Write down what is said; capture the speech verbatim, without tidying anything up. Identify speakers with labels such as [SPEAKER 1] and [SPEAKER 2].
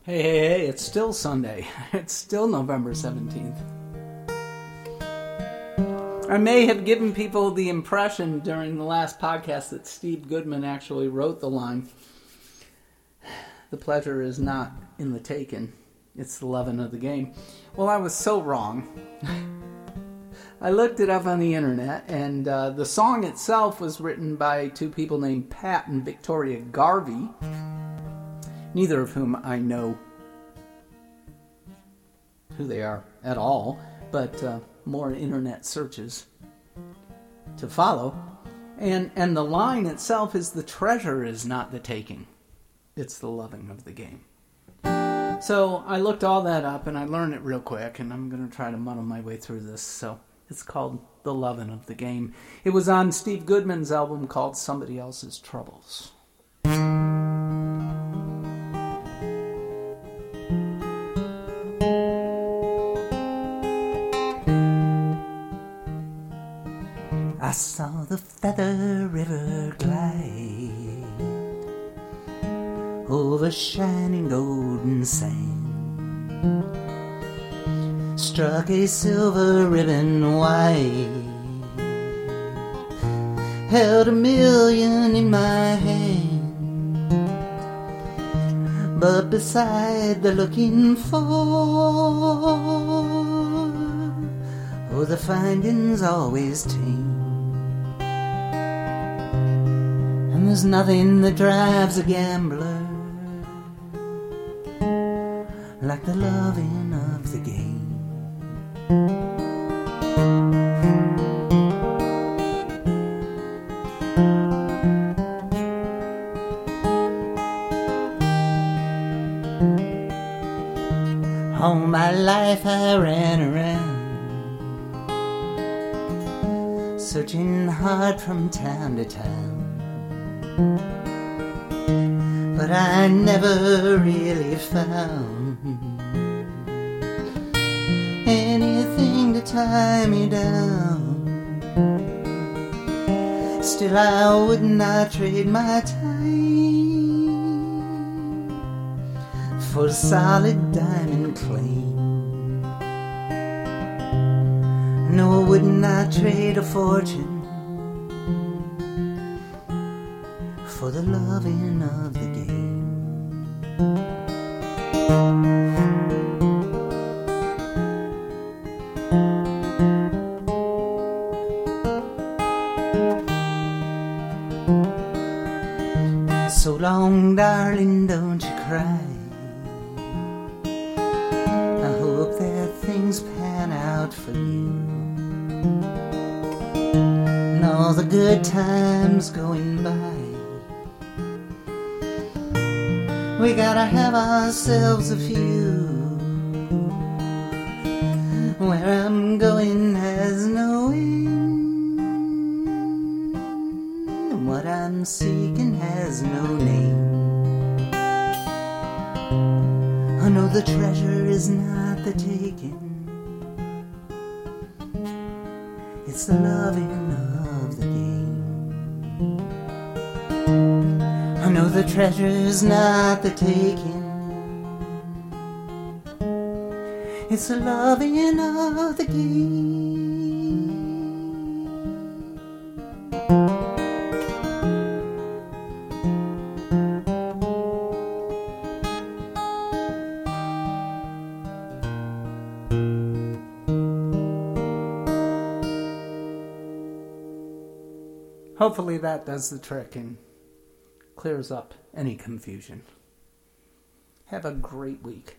[SPEAKER 1] Hey, hey, hey, it's still Sunday. It's still November seventeenth. I may have given people the impression during the last podcast that Steve Goodman actually wrote the line, "The pleasure is not in the taking, it's the loving of the game." Well, I was so wrong. I looked it up on the internet, and uh, the song itself was written by two people named Pat and Victoria Garvey, neither of whom I know who they are at all, but uh, more internet searches to follow. And and the line itself is, "The treasure is not the taking, it's the loving of the game." So I looked all that up, and I learned it real quick, and I'm going to try to muddle my way through this. So it's called "The Lovin' of the Game." It was on Steve Goodman's album called Somebody Else's Troubles. I saw the Feather River glide over shining golden sand, struck a silver ribbon white, held a million in my hand, but beside the looking for, oh, the finding's always tame. And there's nothing that drives a gambler like the loving of the game. All my life I ran around, searching hard from town to town, but I never really found anything to tie me down. Still I would not trade my time for a solid diamond claim. No, I would not trade a fortune for the loving of the game. So long, darling, don't you cry. I hope that things pan out for you, and all the good times going by. We gotta have ourselves a few. Where I'm going has no end, and what I'm seeking has no name. I know the treasure is not the taking, it's the loving of the game. I know the treasure's not the taking, it's the loving of the game. Hopefully that does the trick and clears up any confusion. Have a great week.